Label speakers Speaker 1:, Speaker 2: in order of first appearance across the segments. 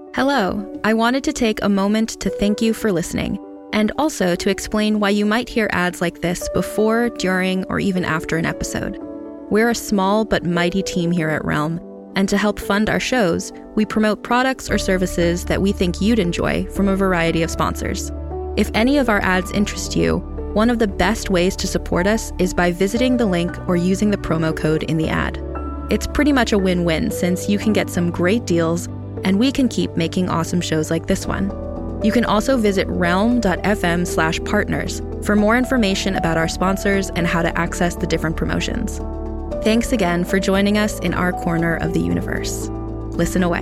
Speaker 1: Hello, I wanted to take a moment to thank you for listening, and also to explain why you might hear ads like this before, during, or even after an episode. We're a small but mighty team here at Realm, and to help fund our shows, we promote products or services that we think you'd enjoy from a variety of sponsors. If any of our ads interest you, one of the best ways to support us is by visiting the link or using the promo code in the ad. It's pretty much a win-win since you can get some great deals and we can keep making awesome shows like this one. You can also visit realm.fm/partners for more information about our sponsors and how to access the different promotions. Thanks again for joining us in our corner of the universe. Listen away.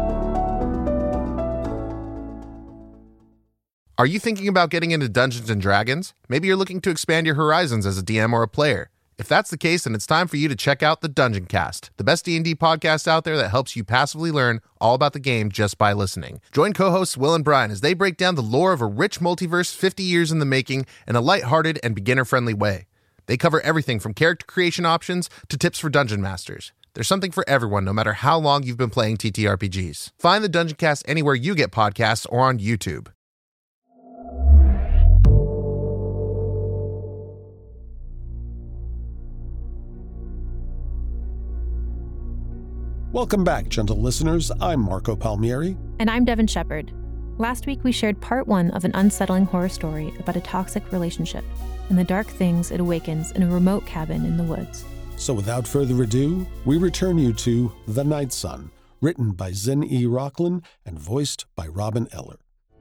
Speaker 2: Are you thinking about getting into Dungeons & Dragons? Maybe you're looking to expand your horizons as a DM or a player. If that's the case, then it's time for you to check out the Dungeon Cast, the best D&D podcast out there that helps you passively learn all about the game just by listening. Join co-hosts Will and Brian as they break down the lore of a rich multiverse 50 years in the making in a lighthearted and beginner-friendly way. They cover everything from character creation options to tips for dungeon masters. There's something for everyone, no matter how long you've been playing TTRPGs. Find the Dungeon Cast anywhere you get podcasts or on YouTube.
Speaker 3: Welcome back, gentle listeners. I'm Marco Palmieri.
Speaker 4: And I'm Devin Shepard. Last week, we shared part 1 of an unsettling horror story about a toxic relationship and the dark things it awakens in a remote cabin in the woods.
Speaker 3: So without further ado, we return you to The Night Sun, written by Zen E. Rockland and voiced by Robin Eller.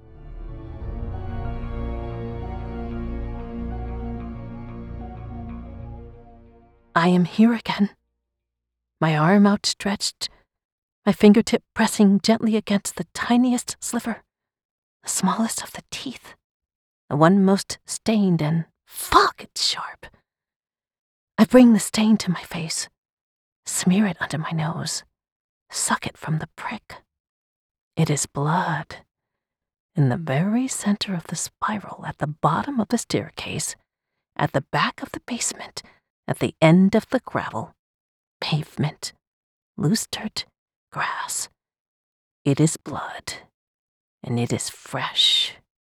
Speaker 5: I am here again. My arm outstretched, my fingertip pressing gently against the tiniest sliver, the smallest of the teeth, the one most stained and fuck, it's sharp. I bring the stain to my face, smear it under my nose, suck it from the prick. It is blood. In the very center of the spiral at the bottom of the staircase, at the back of the basement, at the end of the gravel, pavement, loose dirt, grass. It is blood, and it is fresh.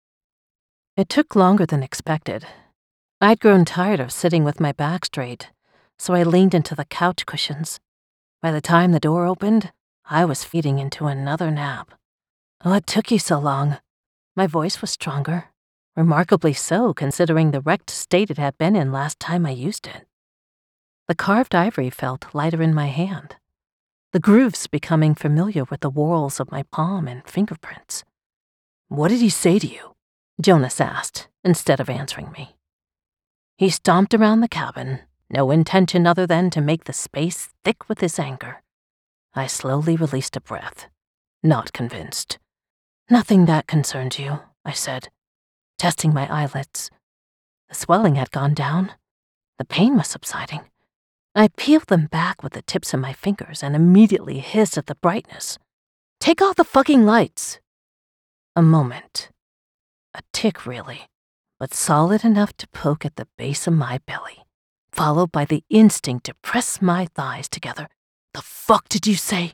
Speaker 5: It took longer than expected. I'd grown tired of sitting with my back straight, so I leaned into the couch cushions. By the time the door opened, I was feeding into another nap. What took you so long? My voice was stronger, remarkably so considering the wrecked state it had been in last time I used it. The carved ivory felt lighter in my hand, the grooves becoming familiar with the whorls of my palm and fingerprints. "What did he say to you?" Jonas asked, instead of answering me. He stomped around the cabin, no intention other than to make the space thick with his anger. I slowly released a breath, not convinced. "Nothing that concerns you," I said, testing my eyelids. The swelling had gone down. The pain was subsiding. I peeled them back with the tips of my fingers and immediately hissed at the brightness. "Take off the fucking lights!" A moment. A tick, really, but solid enough to poke at the base of my belly, followed by the instinct to press my thighs together. "The fuck did you say?"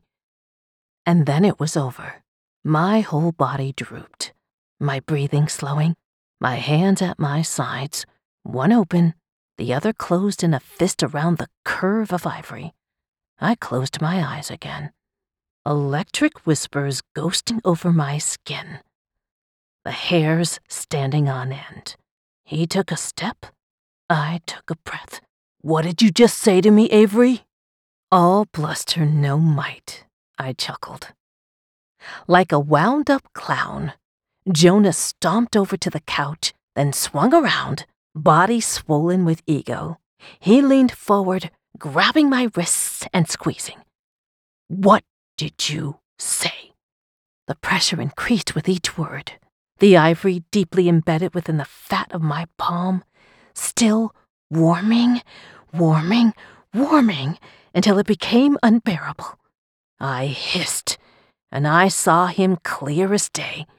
Speaker 5: And then it was over. My whole body drooped, my breathing slowing, my hands at my sides, one open, the other closed in a fist around the curve of ivory. I closed my eyes again. Electric whispers ghosting over my skin. The hairs standing on end. He took a step. I took a breath. "What did you just say to me, Avery?" "All bluster, no might," I chuckled. Like a wound-up clown, Jonas stomped over to the couch, then swung around, body swollen with ego. He leaned forward, grabbing my wrists and squeezing. "What did you say?" The pressure increased with each word, the ivory deeply embedded within the fat of my palm, still warming, warming, warming, until it became unbearable. I hissed, and I saw him clear as day.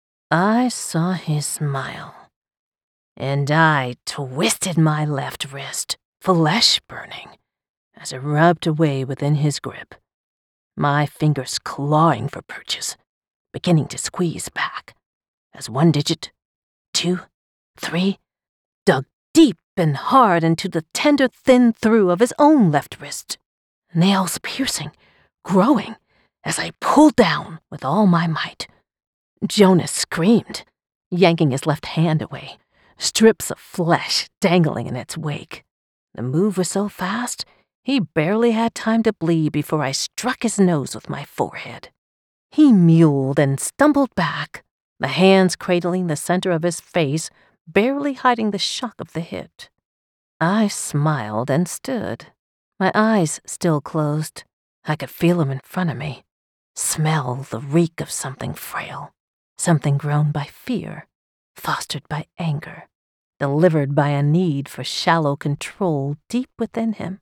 Speaker 5: I saw his smile. And I twisted my left wrist, flesh burning, as it rubbed away within his grip, my fingers clawing for purchase, beginning to squeeze back, as 1 digit, 2, 3, dug deep and hard into the tender, thin through of his own left wrist, nails piercing, growing, as I pulled down with all my might. Jonas screamed, yanking his left hand away, strips of flesh dangling in its wake. The move was so fast, he barely had time to bleed before I struck his nose with my forehead. He mewed and stumbled back, the hands cradling the center of his face, barely hiding the shock of the hit. I smiled and stood, my eyes still closed. I could feel him in front of me, smell the reek of something frail, something grown by fear, fostered by anger, delivered by a need for shallow control deep within him.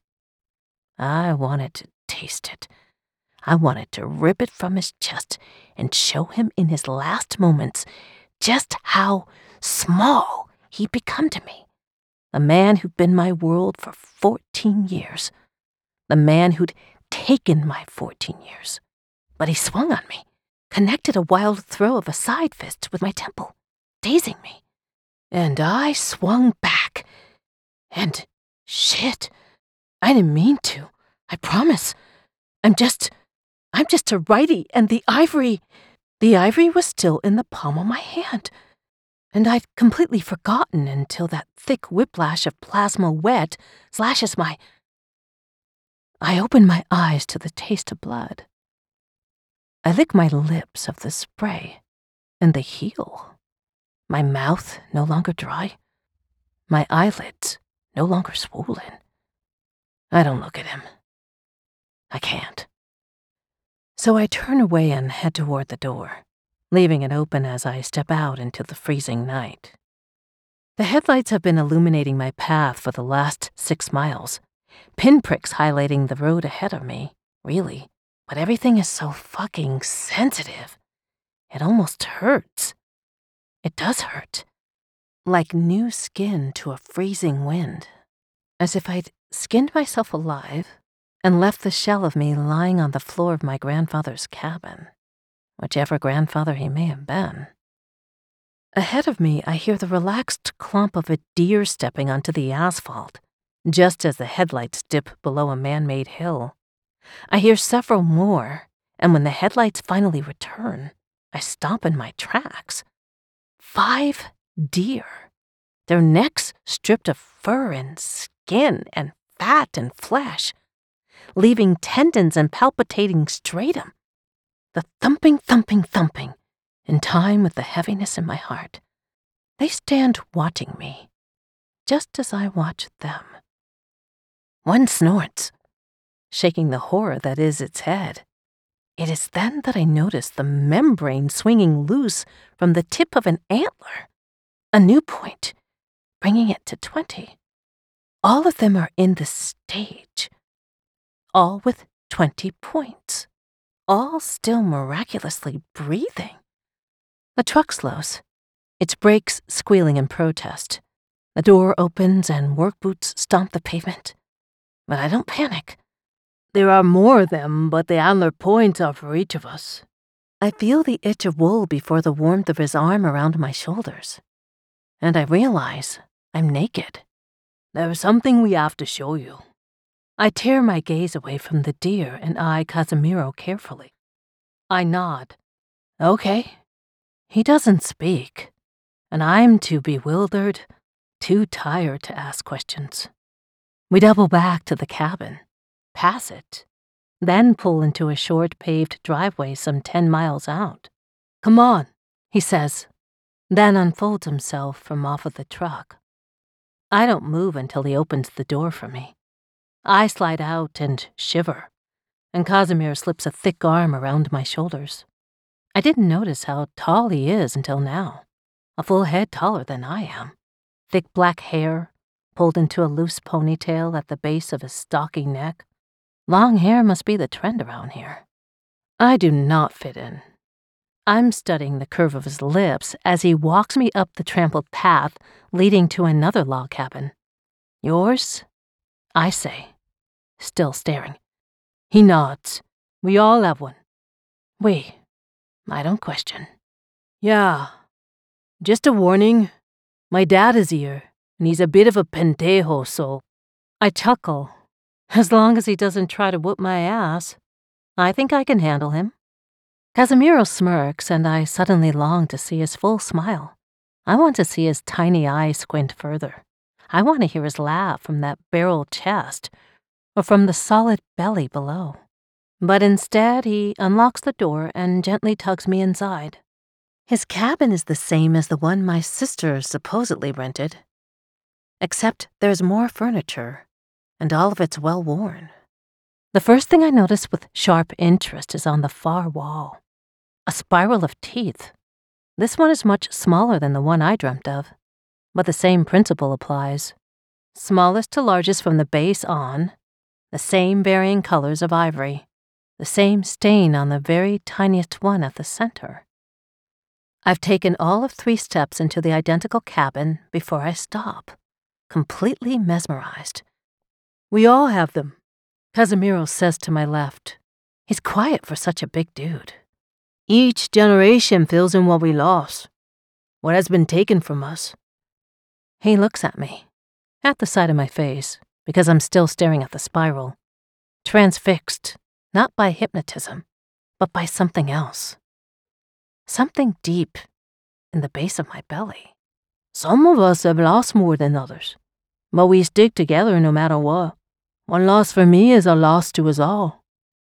Speaker 5: I wanted to taste it. I wanted to rip it from his chest and show him in his last moments just how small he'd become to me. The man who'd been my world for 14 years. The man who'd taken my 14 years. But he swung on me, connected a wild throw of a side fist with my temple, dazing me. And I swung back. And shit, I didn't mean to. I promise. I'm just a righty, and the ivory was still in the palm of my hand. And I'd completely forgotten until that thick whiplash of plasma wet slashes my... I opened my eyes to the taste of blood. I licked my lips of the spray and the heel. My mouth no longer dry. My eyelids no longer swollen. I don't look at him. I can't. So I turn away and head toward the door, leaving it open as I step out into the freezing night. The headlights have been illuminating my path for the last 6 miles, pinpricks highlighting the road ahead of me, really, but everything is so fucking sensitive. It almost hurts. It does hurt. Like new skin to a freezing wind. As if I'd skinned myself alive and left the shell of me lying on the floor of my grandfather's cabin, whichever grandfather he may have been. Ahead of me, I hear the relaxed clomp of a deer stepping onto the asphalt, just as the headlights dip below a man-made hill. I hear several more, and when the headlights finally return, I stop in my tracks. 5 deer, their necks stripped of fur and skin and fat and flesh, leaving tendons and palpitating stratum. The thumping, thumping, thumping, in time with the heaviness in my heart. They stand watching me, just as I watch them. One snorts, shaking the horror that is its head. It is then that I notice the membrane swinging loose from the tip of an antler. A new point, bringing it to 20. All of them are in the stage. All with 20 points. All still miraculously breathing. The truck slows, its brakes squealing in protest. The door opens and work boots stomp the pavement. But I don't panic. There are more of them, but the antler points are for each of us. I feel the itch of wool before the warmth of his arm around my shoulders. And I realize I'm naked. There's something we have to show you. I tear my gaze away from the deer and eye Casimiro carefully. I nod. Okay. He doesn't speak, and I'm too bewildered, too tired to ask questions. We double back to the cabin, pass it, then pull into a short paved driveway some 10 miles out. Come on, he says, then unfolds himself from off of the truck. I don't move until he opens the door for me. I slide out and shiver, and Casimir slips a thick arm around my shoulders. I didn't notice how tall he is until now. A full head taller than I am. Thick black hair, pulled into a loose ponytail at the base of his stocky neck. Long hair must be the trend around here. I do not fit in. I'm studying the curve of his lips as he walks me up the trampled path leading to another log cabin. Yours? I say, still staring. He nods. We all have one. We. I don't question. Yeah. Just a warning. My dad is here, and he's a bit of a pendejo, so... I chuckle. As long as he doesn't try to whoop my ass, I think I can handle him. Casimiro smirks, and I suddenly long to see his full smile. I want to see his tiny eyes squint further. I want to hear his laugh from that barrel chest, or from the solid belly below. But instead, he unlocks the door and gently tugs me inside. His cabin is the same as the one my sister supposedly rented, except there's more furniture, and all of it's well-worn. The first thing I notice with sharp interest is on the far wall. A spiral of teeth. This one is much smaller than the one I dreamt of, but the same principle applies. Smallest to largest from the base on, the same varying colors of ivory, the same stain on the very tiniest one at the center. I've taken all of 3 steps into the identical cabin before I stop, completely mesmerized. We all have them, Casimiro says to my left. He's quiet for such a big dude. Each generation fills in what we lost, what has been taken from us. He looks at me, at the side of my face, because I'm still staring at the spiral, transfixed, not by hypnotism, but by something else. Something deep in the base of my belly. Some of us have lost more than others, but we stick together no matter what. One loss for me is a loss to us all.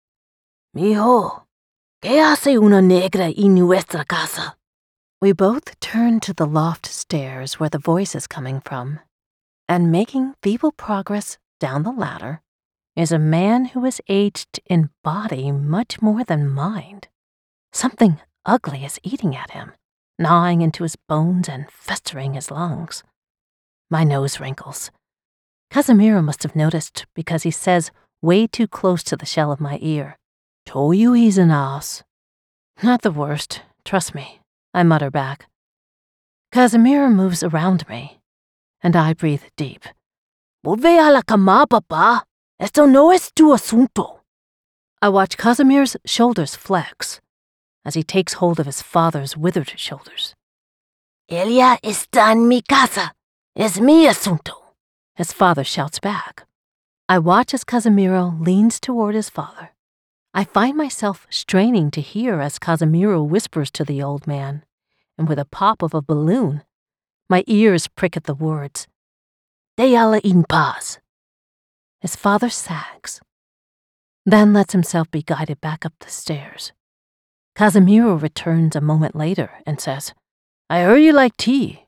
Speaker 5: Mijo, ¿qué hace una negra en nuestra casa? We both turn to the loft stairs where the voice is coming from, and making feeble progress down the ladder is a man who is aged in body much more than mind. Something ugly is eating at him, gnawing into his bones and festering his lungs. My nose wrinkles. Casimiro must have noticed because he says way too close to the shell of my ear, "Told you he's an ass." Not the worst, trust me, I mutter back. Casimiro moves around me, and I breathe deep. Volve a la cama, papá. Esto no es tu asunto. I watch Casimiro's shoulders flex as he takes hold of his father's withered shoulders. Ella está en mi casa. Es mi asunto. His father shouts back. I watch as Casimiro leans toward his father. I find myself straining to hear as Casimiro whispers to the old man, and with a pop of a balloon, my ears prick at the words, Déjala en paz. His father sags, then lets himself be guided back up the stairs. Casimiro returns a moment later and says, I heard you like tea.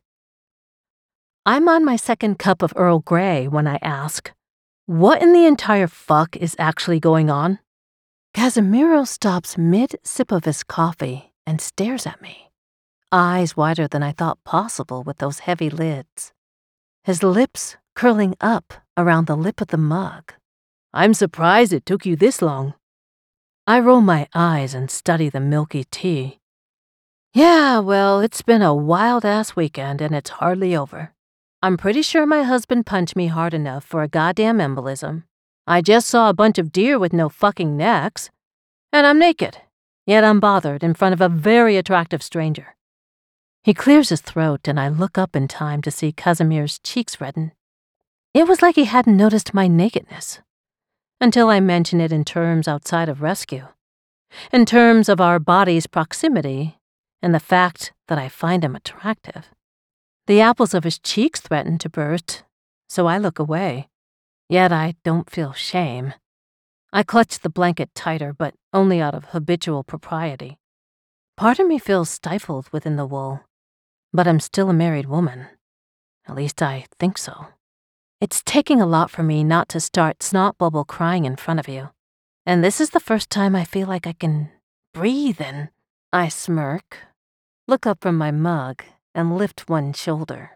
Speaker 5: I'm on my second cup of Earl Grey when I ask, what in the entire fuck is actually going on? Casimiro stops mid-sip of his coffee and stares at me, eyes wider than I thought possible with those heavy lids, his lips curling up around the lip of the mug. I'm surprised it took you this long. I roll my eyes and study the milky tea. Yeah, well, it's been a wild-ass weekend and it's hardly over. I'm pretty sure my husband punched me hard enough for a goddamn embolism. I just saw a bunch of deer with no fucking necks. And I'm naked, yet unbothered in front of a very attractive stranger. He clears his throat and I look up in time to see Casimiro's cheeks redden. It was like he hadn't noticed my nakedness, until I mention it in terms outside of rescue, in terms of our bodies' proximity and the fact that I find him attractive. The apples of his cheeks threaten to burst, so I look away. Yet I don't feel shame. I clutch the blanket tighter, but only out of habitual propriety. Part of me feels stifled within the wool, but I'm still a married woman. At least I think so. It's taking a lot for me not to start snot bubble crying in front of you. And this is the first time I feel like I can breathe in. I smirk, look up from my mug, and lift one shoulder.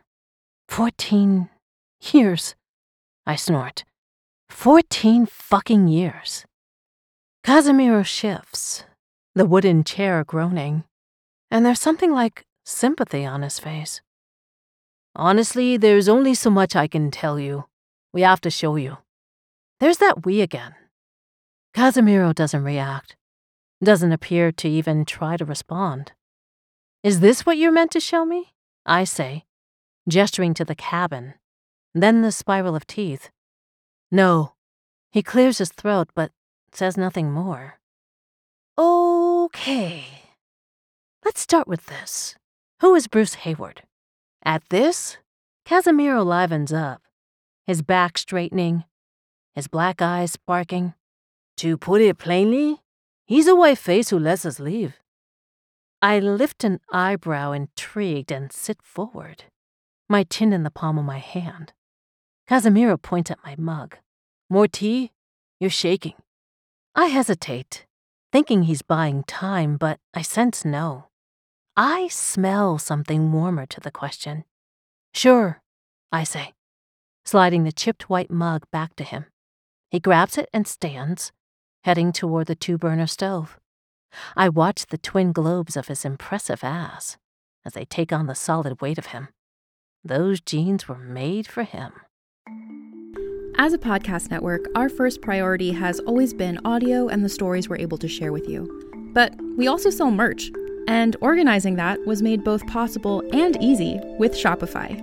Speaker 5: 14 years, I snort. 14 fucking years. Casimiro shifts, the wooden chair groaning, and there's something like sympathy on his face. Honestly, there's only so much I can tell you. We have to show you. There's that we again. Casimiro doesn't react. Doesn't appear to even try to respond. Is this what you're meant to show me? I say, gesturing to the cabin, then the spiral of teeth. No. He clears his throat but says nothing more. Okay. Let's start with this. Who is Bruce Hayward? At this, Casimiro livens up, his back straightening, his black eyes sparking. To put it plainly, he's a white face who lets us leave. I lift an eyebrow, intrigued, and sit forward, my chin in the palm of my hand. Casimiro points at my mug. More tea? You're shaking. I hesitate, thinking he's buying time, but I sense no. I smell something warmer to the question. Sure, I say, sliding the chipped white mug back to him. He grabs it and stands, heading toward the 2-burner stove. I watch the twin globes of his impressive ass as they take on the solid weight of him. Those jeans were made for him.
Speaker 1: As a podcast network, our first priority has always been audio and the stories we're able to share with you. But we also sell merch, and organizing that was made both possible and easy with Shopify.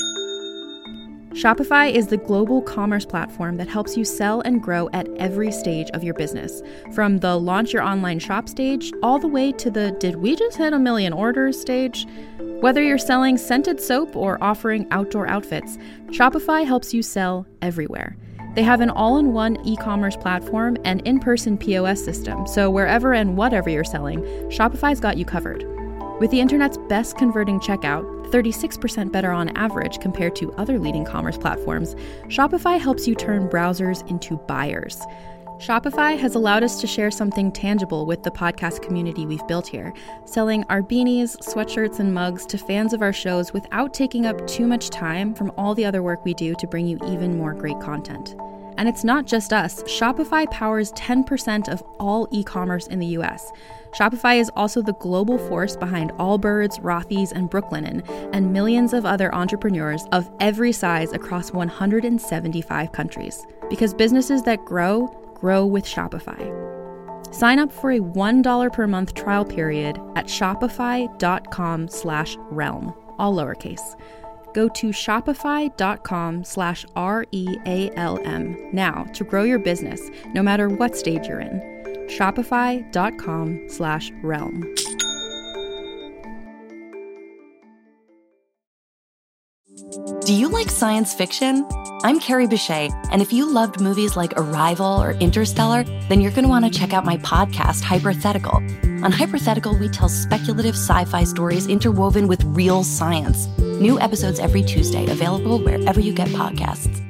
Speaker 1: Shopify is the global commerce platform that helps you sell and grow at every stage of your business, from the launch your online shop stage all the way to the did we just hit 1 million orders stage. Whether you're selling scented soap or offering outdoor outfits, Shopify helps you sell everywhere. They have an all-in-one e-commerce platform and in-person POS system, so wherever and whatever you're selling, Shopify's got you covered. With the internet's best converting checkout, 36% better on average compared to other leading commerce platforms, Shopify helps you turn browsers into buyers. Shopify has allowed us to share something tangible with the podcast community we've built here, selling our beanies, sweatshirts, and mugs to fans of our shows without taking up too much time from all the other work we do to bring you even more great content. And it's not just us. Shopify powers 10% of all e-commerce in the US. Shopify is also the global force behind Allbirds, Rothy's, and Brooklinen, and millions of other entrepreneurs of every size across 175 countries. Because businesses that grow with Shopify. Sign up for a $1 per month trial period at shopify.com/realm, all lowercase. Go to shopify.com/REALM now to grow your business, no matter what stage you're in. Shopify.com/realm.
Speaker 6: Do you like science fiction? I'm Carrie Bechet, and if you loved movies like Arrival or Interstellar, then you're going to want to check out my podcast, Hypothetical. On Hypothetical, we tell speculative sci-fi stories interwoven with real science. New episodes every Tuesday, available wherever you get podcasts.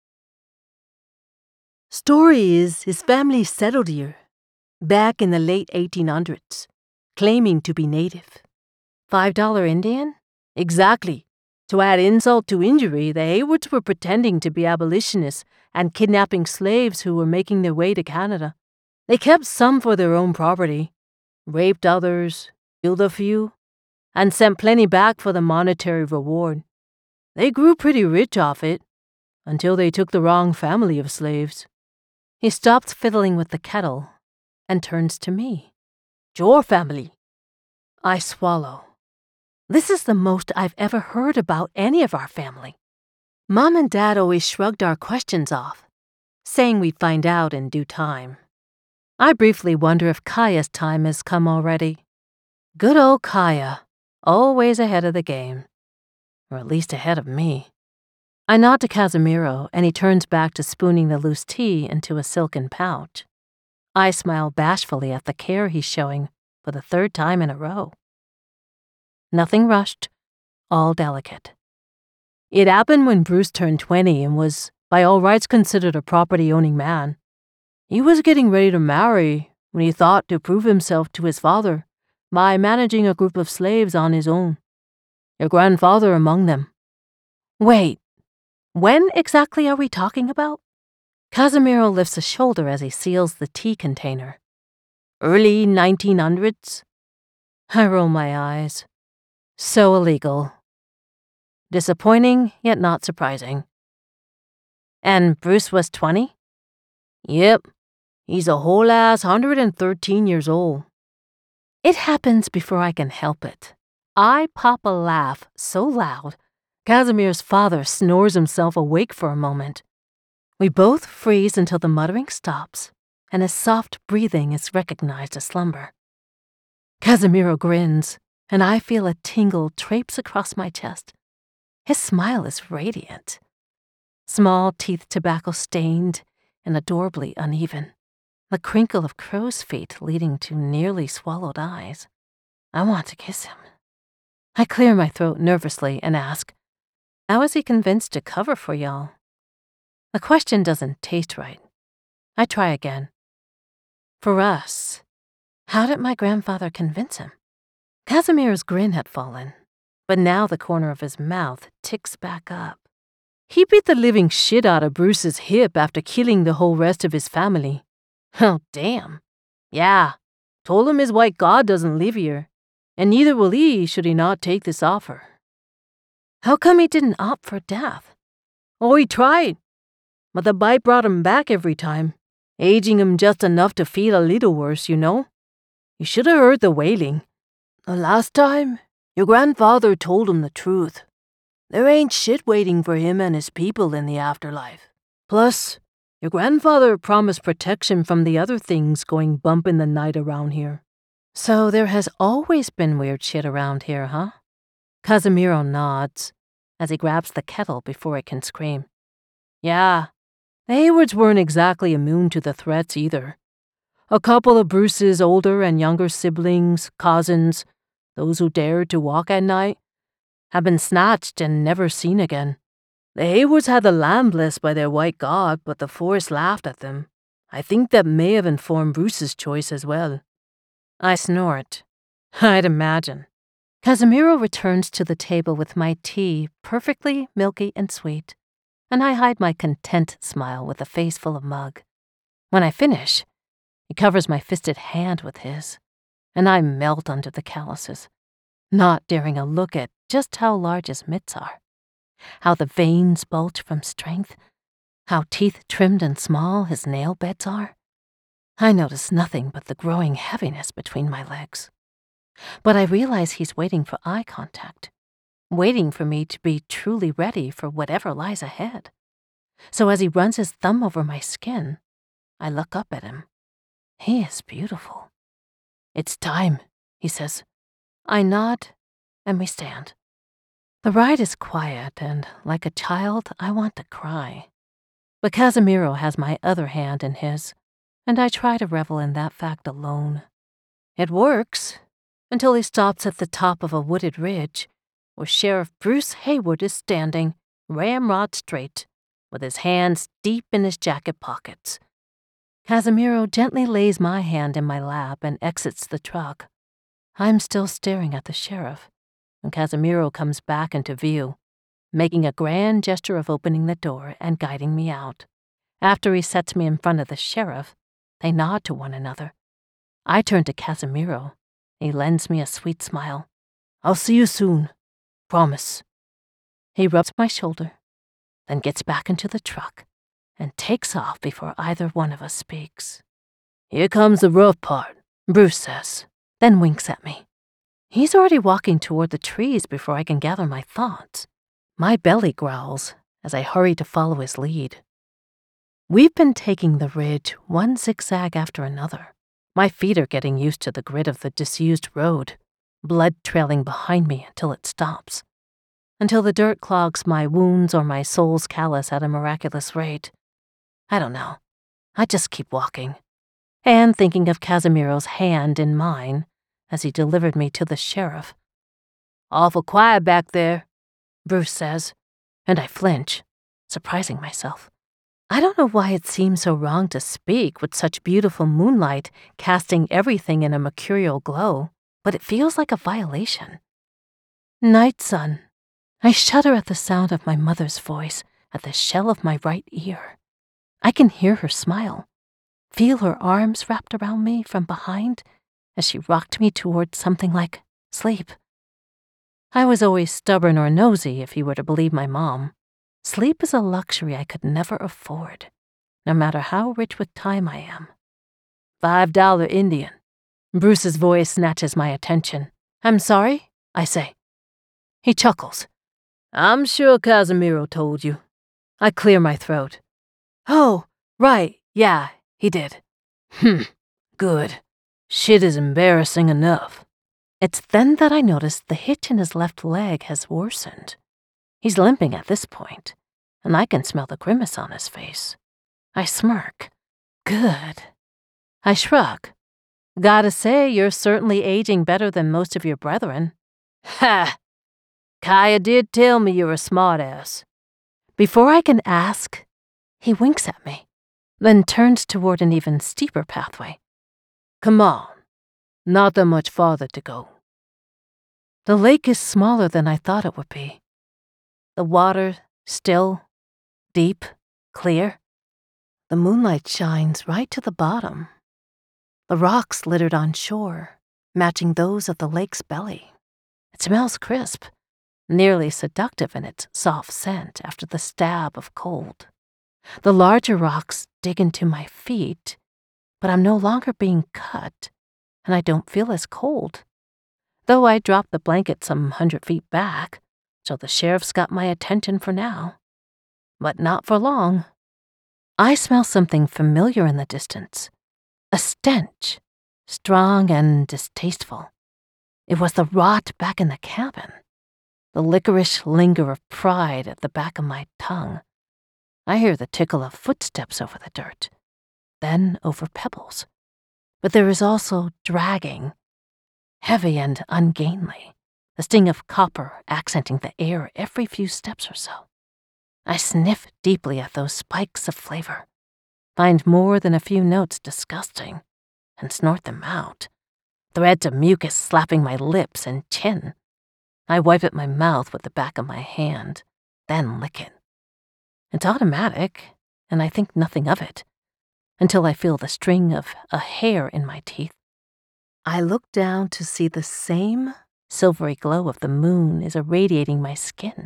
Speaker 5: Story is his family settled here, back in the late 1800s, claiming to be native. $5 Indian? Exactly. To add insult to injury, the Haywards were pretending to be abolitionists and kidnapping slaves who were making their way to Canada. They kept some for their own property, raped others, killed a few, and sent plenty back for the monetary reward. They grew pretty rich off it, until they took the wrong family of slaves. He stops fiddling with the kettle and turns to me. Your family. I swallow. This is the most I've ever heard about any of our family. Mom and Dad always shrugged our questions off, saying we'd find out in due time. I briefly wonder if Kaya's time has come already. Good old Kaya, always ahead of the game. Or at least ahead of me. I nod to Casimiro, and he turns back to spooning the loose tea into a silken pouch. I smile bashfully at the care he's showing for the 3rd time in a row. Nothing rushed, all delicate. It happened when Bruce turned 20 and was, by all rights, considered a property-owning man. He was getting ready to marry when he thought to prove himself to his father by managing a group of slaves on his own. Your grandfather among them. Wait, when exactly are we talking about? Casimiro lifts a shoulder as he seals the tea container. Early 1900s? I roll my eyes. So illegal. Disappointing, yet not surprising. And Bruce was 20? Yep. He's a whole ass 113 years old. It happens before I can help it. I pop a laugh so loud, Casimir's father snores himself awake for a moment. We both freeze until the muttering stops, and his soft breathing is recognized as slumber. Casimiro grins, and I feel a tingle traipse across my chest. His smile is radiant. Small teeth tobacco-stained and adorably uneven. The crinkle of crow's feet leading to nearly swallowed eyes. I want to kiss him. I clear my throat nervously and ask, how is he convinced to cover for y'all? The question doesn't taste right. I try again. For us, how did my grandfather convince him? Casimiro's grin had fallen, but now the corner of his mouth ticks back up. He beat the living shit out of Bruce's hip after killing the whole rest of his family. Oh, damn. Yeah, told him his white god doesn't live here, and neither will he should he not take this offer. How come he didn't opt for death? Oh, he tried, but the bite brought him back every time, aging him just enough to feel a little worse, you know? You should have heard the wailing. The last time, your grandfather told him the truth. There ain't shit waiting for him and his people in the afterlife. Plus, your grandfather promised protection from the other things going bump in the night around here. So there has always been weird shit around here, huh? Casimiro nods as he grabs the kettle before it can scream. Yeah, the Haywards weren't exactly immune to the threats either. A couple of Bruce's older and younger siblings, cousins, those who dared to walk at night, have been snatched and never seen again. The Haywards had the land blessed by their white god, but the forest laughed at them. I think that may have informed Bruce's choice as well. I snort. I'd imagine. Casimiro returns to the table with my tea, perfectly milky and sweet, and I hide my content smile with a face full of mug. When I finish, he covers my fisted hand with his, and I melt under the calluses, not daring a look at just how large his mitts are, how the veins bulge from strength, how teeth trimmed and small his nail beds are. I notice nothing but the growing heaviness between my legs. But I realize he's waiting for eye contact, waiting for me to be truly ready for whatever lies ahead. So as he runs his thumb over my skin, I look up at him. He is beautiful. It's time, he says. I nod, and we stand. The ride is quiet, and like a child, I want to cry. But Casimiro has my other hand in his, and I try to revel in that fact alone. It works, until he stops at the top of a wooded ridge, where Sheriff Bruce Hayward is standing, ramrod straight, with his hands deep in his jacket pockets. Casimiro gently lays my hand in my lap and exits the truck. I'm still staring at the sheriff, when Casimiro comes back into view, making a grand gesture of opening the door and guiding me out. After he sets me in front of the sheriff, they nod to one another. I turn to Casimiro. He lends me a sweet smile. I'll see you soon. Promise. He rubs my shoulder, then gets back into the truck and takes off before either one of us speaks. Here comes the rough part, Bruce says, then winks at me. He's already walking toward the trees before I can gather my thoughts. My belly growls as I hurry to follow his lead. We've been taking the ridge one zigzag after another. My feet are getting used to the grit of the disused road, blood trailing behind me until it stops. Until the dirt clogs my wounds or my soul's callous at a miraculous rate. I don't know. I just keep walking. And thinking of Casimiro's hand in mine as he delivered me to the sheriff. Awful quiet back there, Bruce says, and I flinch, surprising myself. I don't know why it seems so wrong to speak with such beautiful moonlight casting everything in a mercurial glow, but it feels like a violation. Night sun. I shudder at the sound of my mother's voice at the shell of my right ear. I can hear her smile, feel her arms wrapped around me from behind as she rocked me towards something like sleep. I was always stubborn or nosy if you were to believe my mom. Sleep is a luxury I could never afford, no matter how rich with time I am. $5 Indian. Bruce's voice snatches my attention. I'm sorry, I say. He chuckles. I'm sure Casimiro told you. I clear my throat. Oh, right, yeah, he did. Good. Shit is embarrassing enough. It's then that I notice the hitch in his left leg has worsened. He's limping at this point, and I can smell the grimace on his face. I smirk. Good. I shrug. Gotta say, you're certainly aging better than most of your brethren. Ha! Kaya did tell me you're a smartass. Before I can ask, he winks at me, then turns toward an even steeper pathway. Come on. Not that much farther to go. The lake is smaller than I thought it would be. The water still, deep, clear. The moonlight shines right to the bottom. The rocks littered on shore, matching those of the lake's belly. It smells crisp, nearly seductive in its soft scent after the stab of cold. The larger rocks dig into my feet, but I'm no longer being cut, and I don't feel as cold. Though I dropped the blanket some 100 feet back, so the sheriff's got my attention for now. But not for long. I smell something familiar in the distance. A stench, strong and distasteful. It was the rot back in the cabin. The licorice linger of pride at the back of my tongue. I hear the tickle of footsteps over the dirt, then over pebbles. But there is also dragging, heavy and ungainly, the sting of copper accenting the air every few steps or so. I sniff deeply at those spikes of flavor, find more than a few notes disgusting, and snort them out, threads of mucus slapping my lips and chin. I wipe at my mouth with the back of my hand, then lick it. It's automatic, and I think nothing of it, until I feel the string of a hair in my teeth. I look down to see the same silvery glow of the moon is irradiating my skin.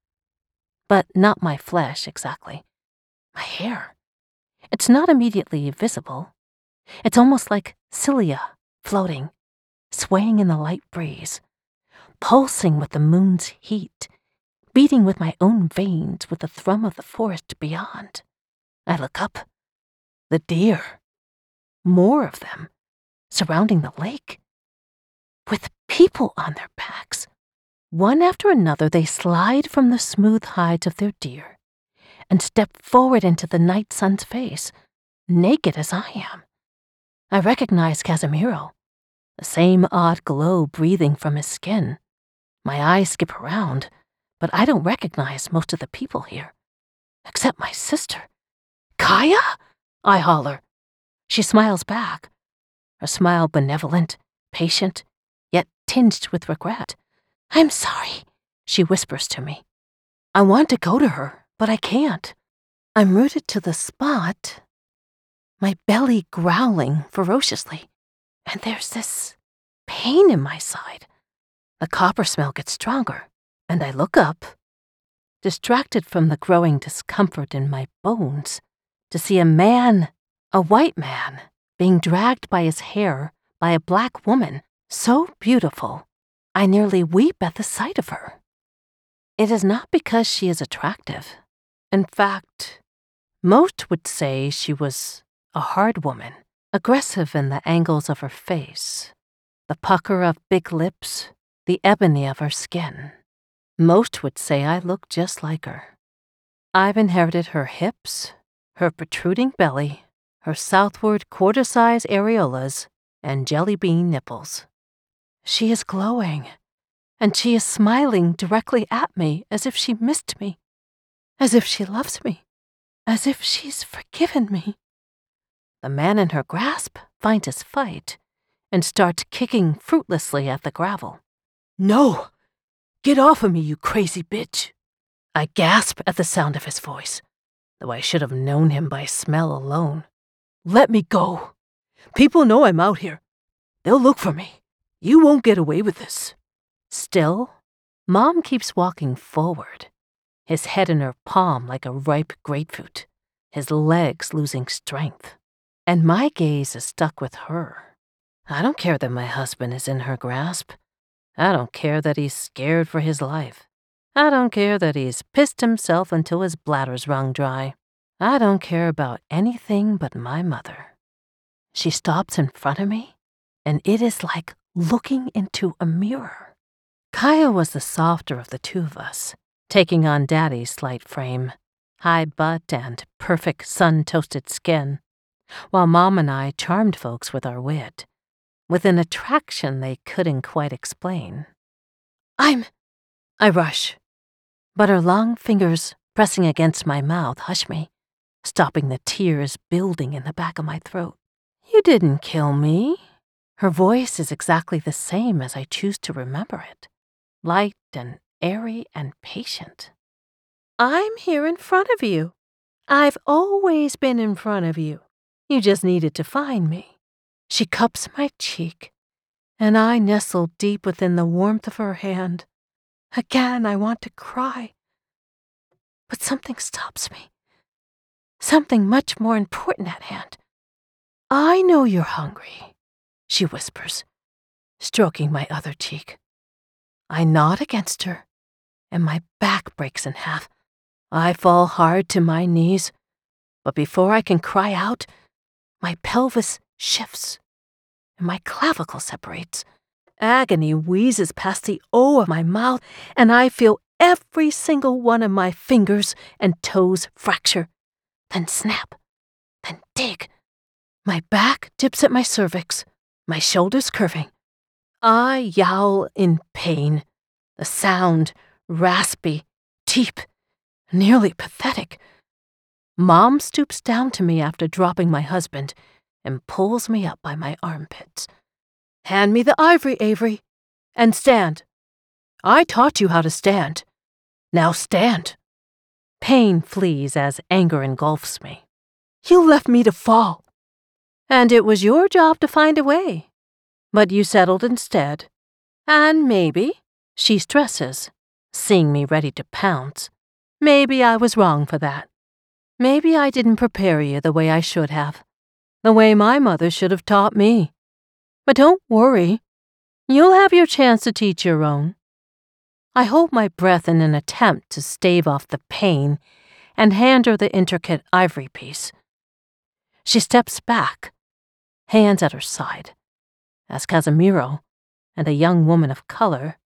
Speaker 5: But not my flesh, exactly. My hair. It's not immediately visible. It's almost like cilia floating, swaying in the light breeze, pulsing with the moon's heat, beating with my own veins with the thrum of the forest beyond. I look up. The deer. More of them, surrounding the lake. With people on their backs. One after another, they slide from the smooth hides of their deer and step forward into the night sun's face, naked as I am. I recognize Casimiro, the same odd glow breathing from his skin. My eyes skip around, but I don't recognize most of the people here, except my sister. Kaya? I holler. She smiles back, her smile benevolent, patient, yet tinged with regret. I'm sorry, she whispers to me. I want to go to her, but I can't. I'm rooted to the spot, my belly growling ferociously, and there's this pain in my side. The copper smell gets stronger, and I look up, distracted from the growing discomfort in my bones, to see a man, a white man, being dragged by his hair by a black woman, so beautiful, I nearly weep at the sight of her. It is not because she is attractive. In fact, most would say she was a hard woman, aggressive in the angles of her face, the pucker of big lips, the ebony of her skin. Most would say I look just like her. I've inherited her hips, her protruding belly, her southward quarter-size areolas, and jelly bean nipples. She is glowing, and she is smiling directly at me as if she missed me, as if she loves me, as if she's forgiven me. The man in her grasp finds his fight and starts kicking fruitlessly at the gravel. No! Get off of me, you crazy bitch! I gasp at the sound of his voice, though I should have known him by smell alone. Let me go. People know I'm out here. They'll look for me. You won't get away with this. Still, Mom keeps walking forward, his head in her palm like a ripe grapefruit, his legs losing strength. and my gaze is stuck with her. I don't care that my husband is in her grasp. I don't care that he's scared for his life. I don't care that he's pissed himself until his bladder's wrung dry. I don't care about anything but my mother. She stops in front of me, and it is like looking into a mirror. Kaya was the softer of the two of us, taking on Daddy's slight frame, high butt and perfect sun-toasted skin, while Mom and I charmed folks with our wit, with an attraction they couldn't quite explain. I rush, but her long fingers pressing against my mouth hush me, stopping the tears building in the back of my throat. You didn't kill me. Her voice is exactly the same as I choose to remember it, light and airy and patient. I'm here in front of you. I've always been in front of you. You just needed to find me. She cups my cheek, and I nestle deep within the warmth of her hand. Again, I want to cry, but something stops me. Something much more important at hand. I know you're hungry, she whispers, stroking my other cheek. I nod against her, and my back breaks in half. I fall hard to my knees, but before I can cry out, my pelvis shifts, and my clavicle separates. Agony wheezes past the O of my mouth, and I feel every single one of my fingers and toes fracture, then snap, then dig. My back dips at my cervix, my shoulders curving. I yowl in pain, the sound raspy, deep, nearly pathetic. Mom stoops down to me after dropping my husband and pulls me up by my armpits. Hand me the ivory, Avery, and stand. I taught you how to stand. Now stand. Pain flees as anger engulfs me. You left me to fall. And it was your job to find a way. But you settled instead. And maybe, she stresses, seeing me ready to pounce, maybe I was wrong for that. Maybe I didn't prepare you the way I should have. The way my mother should have taught me. But don't worry. You'll have your chance to teach your own. I hold my breath in an attempt to stave off the pain and hand her the intricate ivory piece. She steps back, hands at her side, as Casimiro and a young woman of color,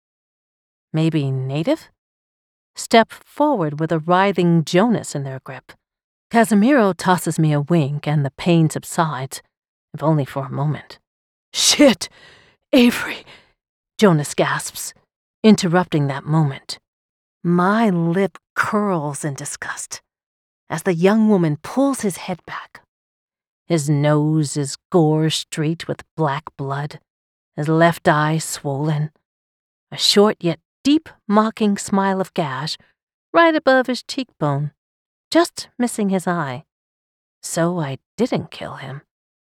Speaker 5: maybe native, step forward with a writhing Jonas in their grip. Casimiro tosses me a wink and the pain subsides, if only for a moment. Shit! Avery! Jonas gasps, interrupting that moment. My lip curls in disgust as the young woman pulls his head back. His nose is gore-streaked with black blood, his left eye swollen, a short yet deep mocking smile of gash right above his cheekbone, just missing his eye. So I didn't kill him.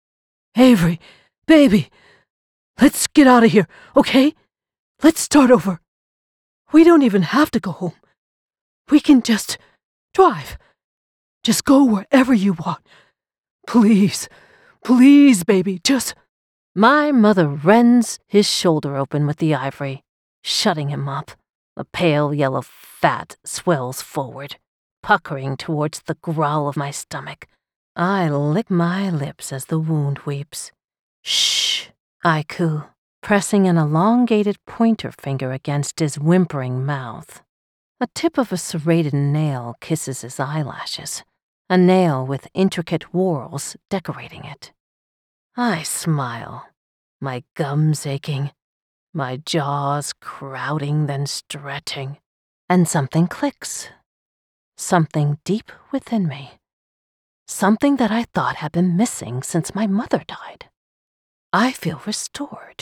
Speaker 5: Avery, baby, let's get out of here, okay? Let's start over. We don't even have to go home. We can just drive. Just go wherever you want. Please, please, baby, just... My mother rends his shoulder open with the ivory, shutting him up. The pale yellow fat swells forward, puckering towards the growl of my stomach. I lick my lips as the wound weeps. Shh, I coo, pressing an elongated pointer finger against his whimpering mouth. The tip of a serrated nail kisses his eyelashes, a nail with intricate whorls decorating it. I smile, my gums aching, my jaws crowding then stretching, and something clicks. Something deep within me. Something that I thought had been missing since my mother died. I feel restored.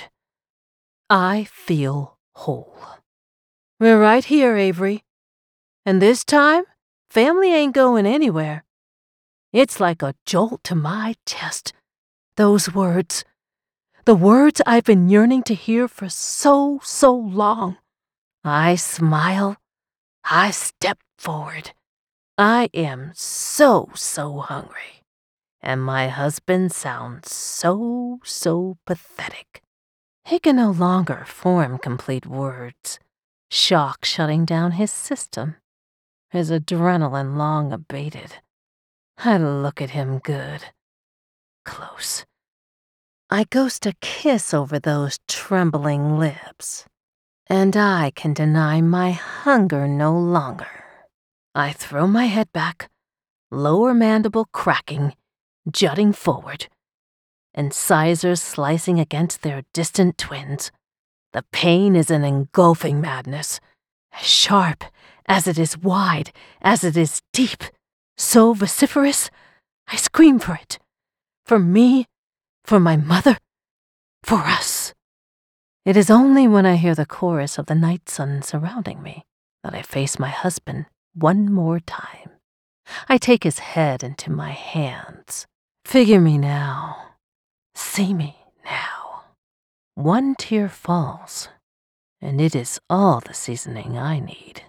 Speaker 5: I feel whole. We're right here, Avery. And this time, family ain't going anywhere. It's like a jolt to my chest. Those words. The words I've been yearning to hear for so long. I smile. I step forward. I am so hungry. and my husband sounds so pathetic. He can no longer form complete words, shock shutting down his system, his adrenaline long abated. I look at him good, close. I ghost a kiss over those trembling lips, and I can deny my hunger no longer. I throw my head back, lower mandible cracking, jutting forward, incisors slicing against their distant twins. The pain is an engulfing madness, as sharp as it is wide, as it is deep, so vociferous, I scream for it. For me, for my mother, for us. It is only when I hear the chorus of the night sun surrounding me that I face my husband one more time. I take his head into my hands. Figure me now. See me now. One tear falls, and it is all the seasoning I need.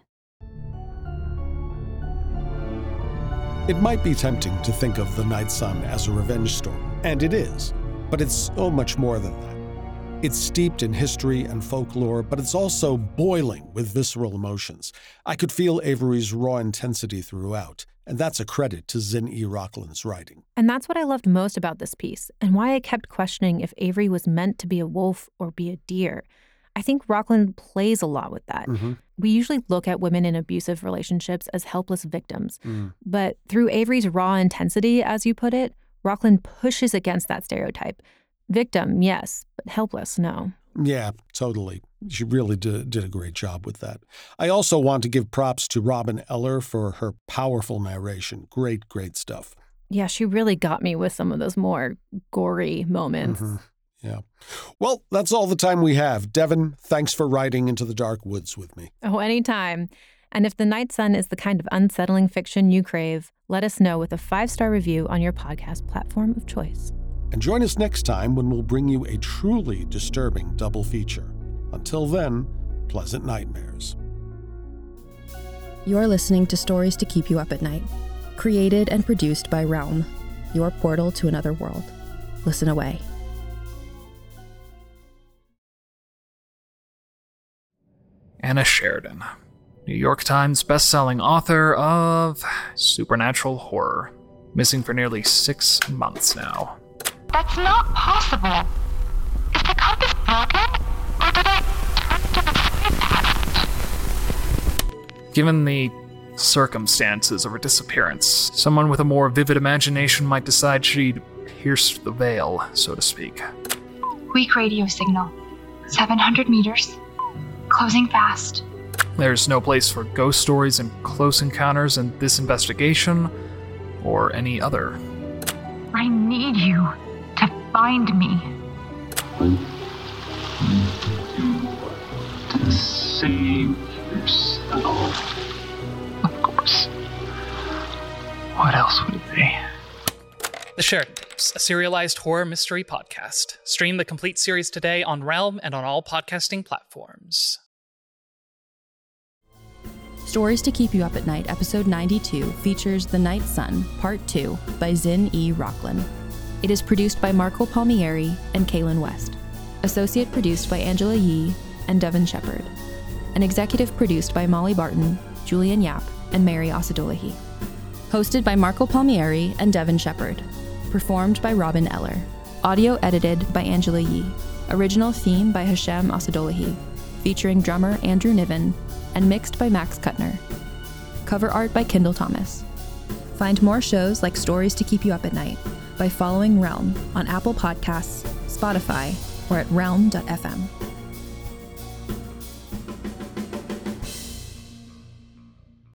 Speaker 3: It might be tempting to think of The Night Sun as a revenge story, and it is, but it's so much more than that. It's steeped in history and folklore, but it's also boiling with visceral emotions. I could feel Avery's raw intensity throughout, and that's a credit to Zin E. Rocklin's writing.
Speaker 4: And that's what I loved most about this piece, and why I kept questioning if Avery was meant to be a wolf or be a deer. I think Rocklin plays a lot with that.
Speaker 3: Mm-hmm.
Speaker 4: We usually look at women in abusive relationships as helpless victims. But through Avery's raw intensity, as you put it, Rocklin pushes against that stereotype. Victim, yes, but helpless, no.
Speaker 3: Yeah, totally. She really did a great job with that. I also want to give props to Robin Eller for her powerful narration. Great stuff.
Speaker 4: Yeah, she really got me with some of those more gory moments.
Speaker 3: Mm-hmm. Yeah. Well, that's all the time we have. Devin, thanks for riding into the dark woods with me.
Speaker 4: Oh, anytime. And if The Night Sun is the kind of unsettling fiction you crave, let us know with a 5-star review on your podcast platform of choice.
Speaker 3: And join us next time when we'll bring you a truly disturbing double feature. Until then, pleasant nightmares.
Speaker 1: You're listening to Stories to Keep You Up at Night, created and produced by Realm, your portal to another world. Listen away.
Speaker 7: Anna Sheridan, New York Times bestselling author of supernatural horror, missing for nearly 6 months now.
Speaker 8: That's not possible. Is the compass broken? Or did I turn to the past?
Speaker 7: Given the circumstances of her disappearance, someone with a more vivid imagination might decide she'd pierced the veil, so to speak.
Speaker 8: Weak radio signal. 700 meters. Closing fast.
Speaker 7: There's no place for ghost stories and close encounters in this investigation, or any other.
Speaker 8: I need you to find me.
Speaker 9: To save yourself.
Speaker 7: Of course. What else would it be?
Speaker 10: The Sheridan Tapes, a serialized horror mystery podcast. Stream the complete series today on Realm and on all podcasting platforms.
Speaker 1: Stories to Keep You Up at Night, episode 92, features The Night Sun, part 2, by Zin E. Rocklin. It is produced by Marco Palmieri and Kaylin West. Associate produced by Angela Yee and Devin Shepard. And executive produced by Molly Barton, Julian Yap, and Mary Osadolahi. Hosted by Marco Palmieri and Devin Shepard. Performed by Robin Eller. Audio edited by Angela Yee. Original theme by Hashem Osadolahi, featuring drummer Andrew Niven, and mixed by Max Kuttner. Cover art by Kendall Thomas. Find more shows like Stories to Keep You Up at Night by following Realm on Apple Podcasts, Spotify, or at realm.fm.